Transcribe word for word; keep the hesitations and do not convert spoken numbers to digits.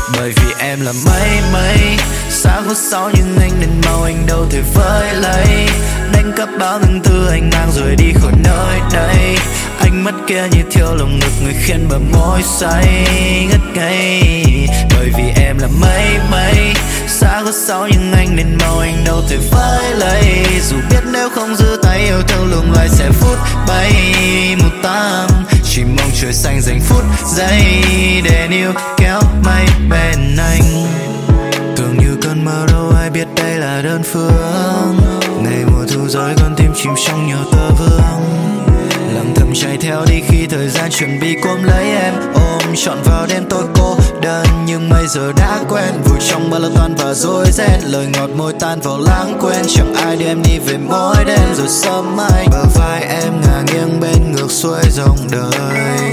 Bởi vì em là mây mây xa khuất sau nhưng anh nên mau anh đâu thể với lấy. Đánh cắp bao từng thứ anh mang rồi đi khỏi nơi đây. Ánh mắt kia như thiêu lồng ngực người khiến bờ môi say ngất ngây. Bởi vì em là mây mây xa khuất sau nhưng anh nên mau anh đâu thể với lấy. Dù biết nếu không giữ tay yêu thương lung lại sẽ phút bay một tám. Chỉ mong trời xanh dành phút giây để níu kéo mây bên anh. Tưởng như cơn mơ đâu ai biết đây là đơn phương. Ngày mùa thu rơi con tim chìm trong nhiều tơ vương. Lặng thầm chạy theo đi khi thời gian chuẩn bị cuốn lấy em. Ôm trọn vào đêm tôi cô đơn nhưng bây giờ đã quen. Vùi trong bao lo toan và rối ren. Lời ngọt môi tan vào lãng quên. Chẳng ai đưa em đi về mỗi đêm rồi sớm mai. Bờ vai em ngả nghiêng bên ngược xuôi dòng đời.